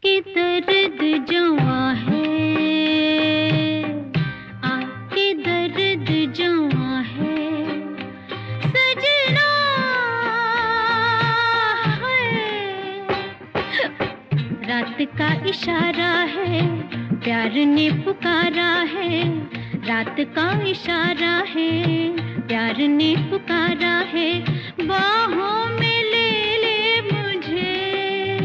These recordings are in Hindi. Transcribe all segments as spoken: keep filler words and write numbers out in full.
के दर्द जुआ है, आके दर्द जुआ है सजना है। रात का इशारा है, प्यार ने पुकारा है। रात का इशारा है, प्यार ने पुकारा है। बाहों में ले ले मुझे,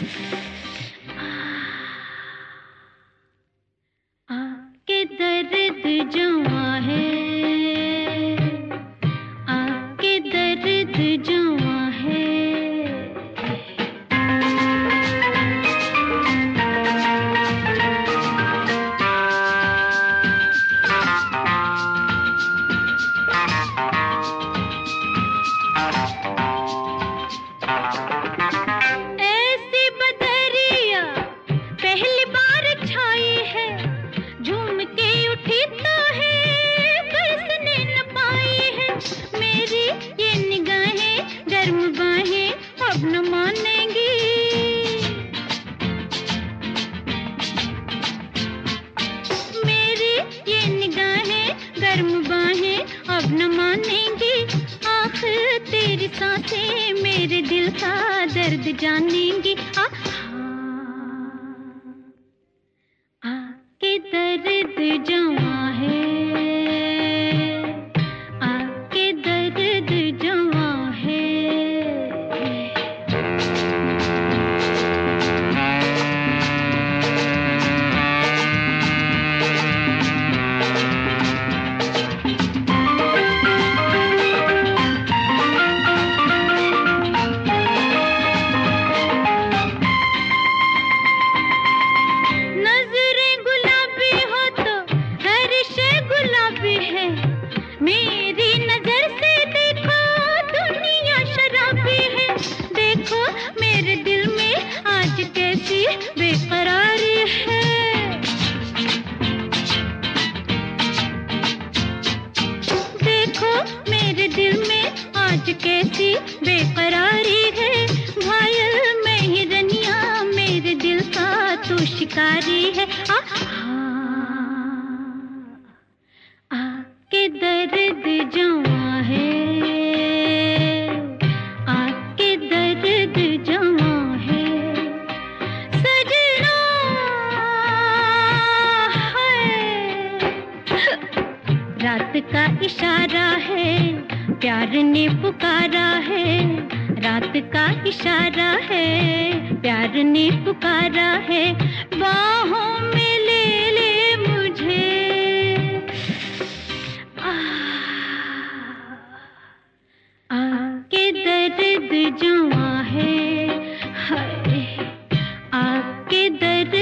आके दर्द जुआ है, आके दर्द जुआ है। ऐसी बदरिया पहली बार छाई है, झूम के उठी तो है बरसने न पाई है। मेरी ये निगाहें गर्म बाहें अब न मानेंगी, मेरी ये निगाहें गर्म बाहें अब न मानेंगी। आखिर तेरी सांसें मेरे दिल का दर्द जानेंगी। आके दर्द जुआ है, आके दर्द जुआ है। नजरें गुलाबी हो तो हर शय गुलाबी है। मेरी नजर से देखो दुनिया शराबी है। देखो मेरे दिल में आज कैसी बेकरारी है। देखो मेरे दिल में आज कैसी बेकरारी है। घायल मैं ही रनिया, मेरे दिल का तू शिकारी है। आ, आके दर्द जुआ है, आके दर्द जुआ है सजना है। रात का इशारा है, प्यार ने पुकारा है। रात का इशारा है, प्यार ने पुकारा है। बाहों में ले ले मुझे, आके दर्द जुआ है, हाय आके दर्द